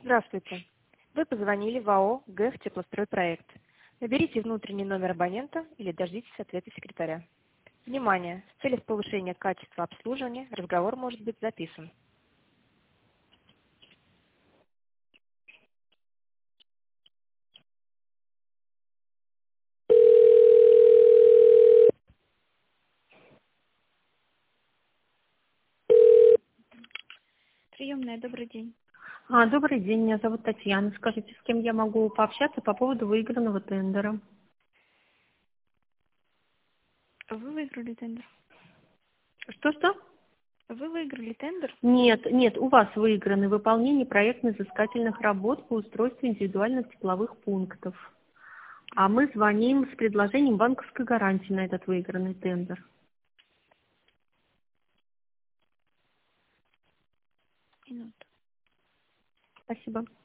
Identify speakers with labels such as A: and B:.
A: Здравствуйте. Вы позвонили в АО «ГЭФ Теплостройпроект». Наберите внутренний номер абонента или дождитесь ответа секретаря. Внимание! В целях повышения качества обслуживания разговор может быть записан. Приемная, добрый день.
B: Добрый день, меня зовут Татьяна. Скажите, с кем я могу пообщаться по поводу выигранного тендера?
A: Вы выиграли тендер?
B: Что-что?
A: Вы выиграли тендер?
B: Нет, у вас выиграно выполнение проектно-изыскательных работ по устройству индивидуальных тепловых пунктов. А мы звоним с предложением банковской гарантии на этот выигранный тендер.
A: Минуту.
B: Спасибо.